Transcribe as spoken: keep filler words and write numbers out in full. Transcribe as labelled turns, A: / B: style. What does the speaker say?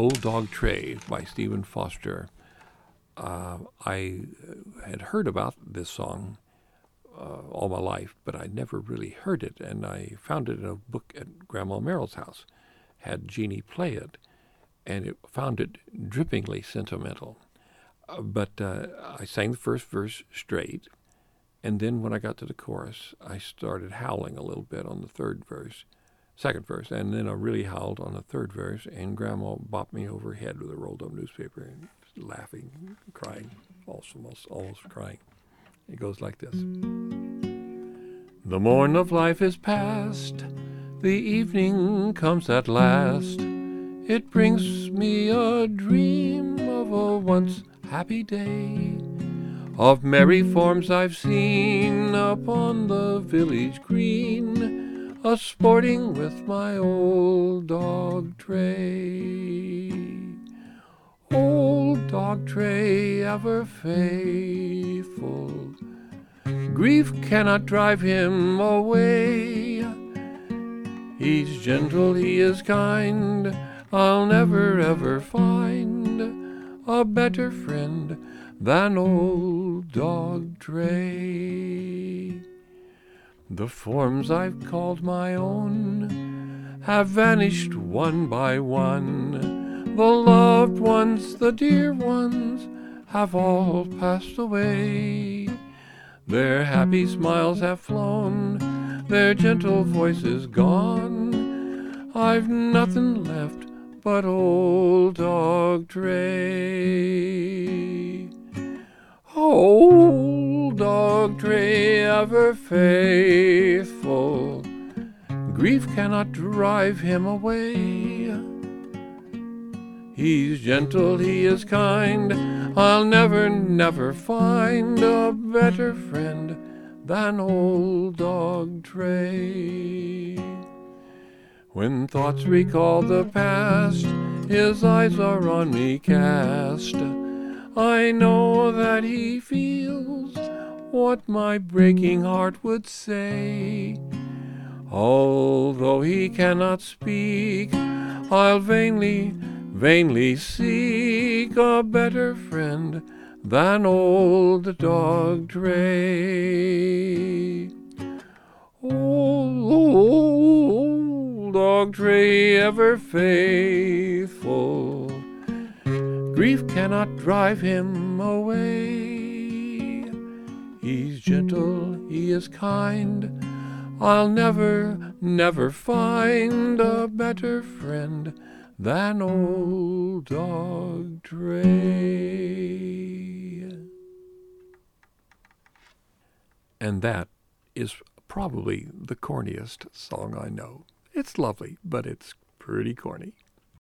A: Old Dog Tray by Stephen Foster. Uh, I had heard about this song uh, all my life, but I never really heard it, and I found it in a book at Grandma Merrill's house. Had Jeannie play it, and it found it drippingly sentimental. Uh, but uh, I sang the first verse straight, and then when I got to the chorus, I started howling a little bit on the third verse, second verse, and then I really howled on the third verse, and Grandma bopped me over the head with a rolled-up newspaper and laughing, crying, almost, almost crying. It goes like this. The morn of life is past, the evening comes at last. It brings me a dream of a once happy day, of merry forms I've seen upon the village green, a sporting with my old dog Tray. Old dog Tray, ever faithful, grief cannot drive him away. He's gentle, he is kind, I'll never ever find a better friend than old dog Tray. The forms I've called my own have vanished one by one. The loved ones, the dear ones, have all passed away. Their happy smiles have flown, their gentle voices gone. I've nothing left but old dog Tray. Old dog Tray, ever faithful, grief cannot drive him away. He's gentle, he is kind, I'll never, never find a better friend than old dog Tray. When thoughts recall the past, his eyes are on me cast. I know that he feels what my breaking heart would say. Although he cannot speak, I'll vainly, vainly seek a better friend than old dog Tray. Old dog Tray, ever faithful, grief cannot drive him away. He's gentle, he is kind, I'll never, never find a better friend than old dog Tray. And that is probably the corniest song I know. It's lovely, but it's pretty corny.